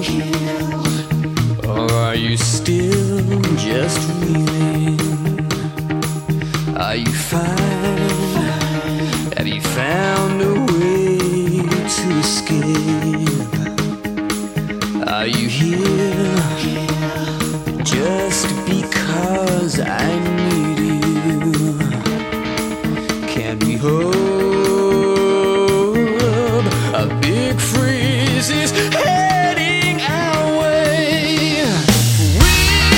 Or are you still just reeling? Are you fine? Have you found a way to escape? Are you here just because I need you? Can we hope a big freeze is heading our way? We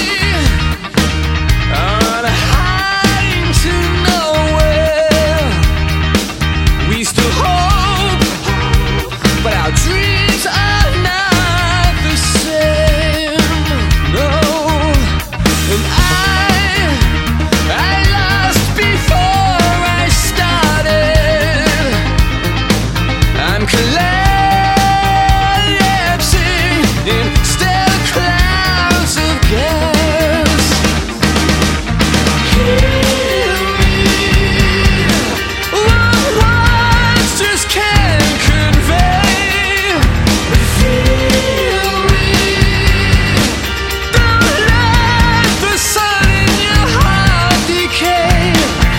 are hiding to nowhere. We still hope, but our dreams are not the same. No, and I lost before I started. I'm collapsing in stellar clouds of gas. Heal me. Words just can't convey. Feel me. Don't let the sun in your heart decay.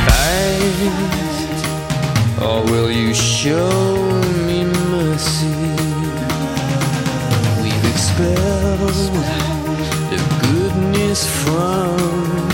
Fight, or will you show me mercy? We've expelled the goodness from